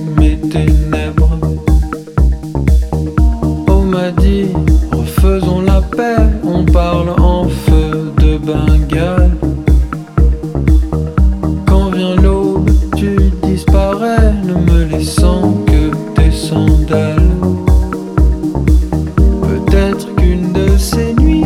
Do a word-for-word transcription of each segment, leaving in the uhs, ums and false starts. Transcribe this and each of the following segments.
mes ténèbres. On m'a dit, refaisons la paix, on parle en feu de Bengale. Quand vient l'aube, tu disparais, ne me laissant que tes sandales. Peut-être qu'une de ces nuits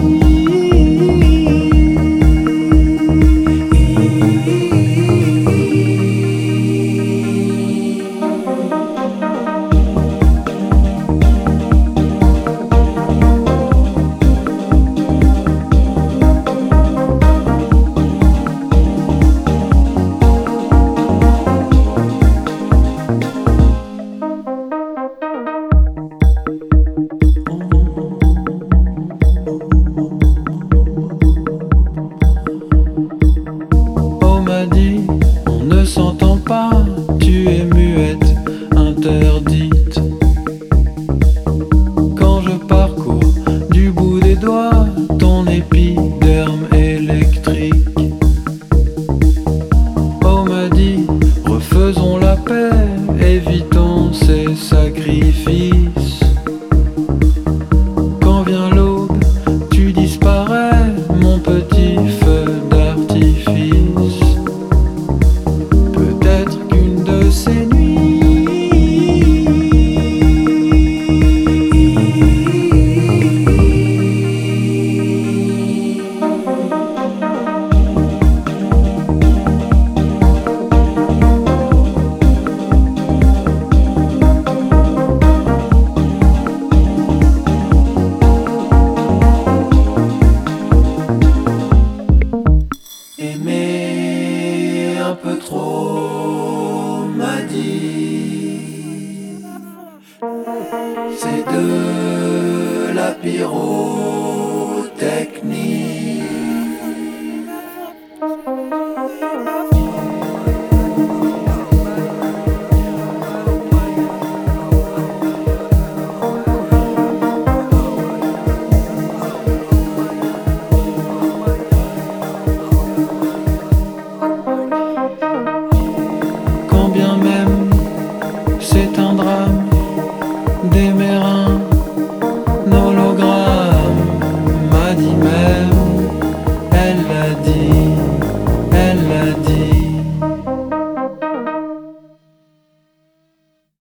dit, on ne s'entend pas, tu es muette, interdite. Quand je parcours du bout des doigts ton épiderme électrique, on m'a dit, refaisons la paix, évitons ces sacrifices. Quand vient l'aube, tu disparais, mon petit feu d'artifice. Ces aimer un peu trop m'a dit, c'est de la pyro.